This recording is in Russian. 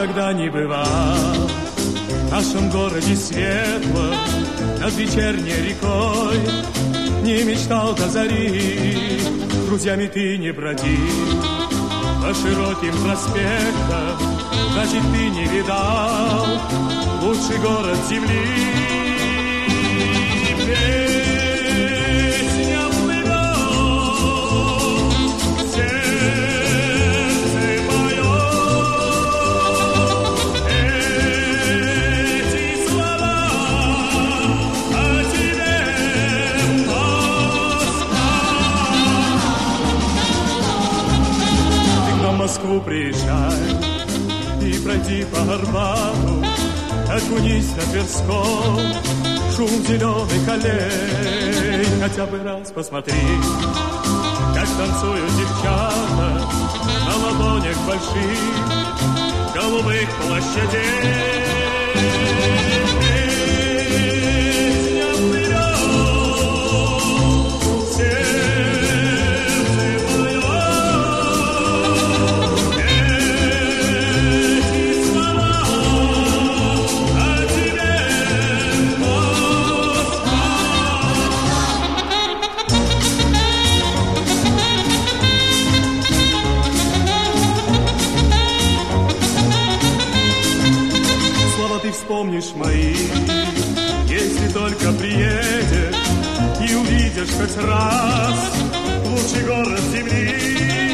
никогда не бывал в нашем городе светлом, над вечерней рекой. Не мечтал до зари, друзьями ты не бродил по широким проспектам, значит, ты не видал лучший город земли. Песня плывет в сердце моем, эти слова о тебе, Москва. Ты к нам в Москву приезжай и пройди по Арбату, окунись на Тверском, шум зеленых аллей. Хотя бы раз посмотри, как танцуют девчата на ладонях больших голубых площадей. Вспомнишь мои, если только приедешь и увидишь хоть раз лучший город земли.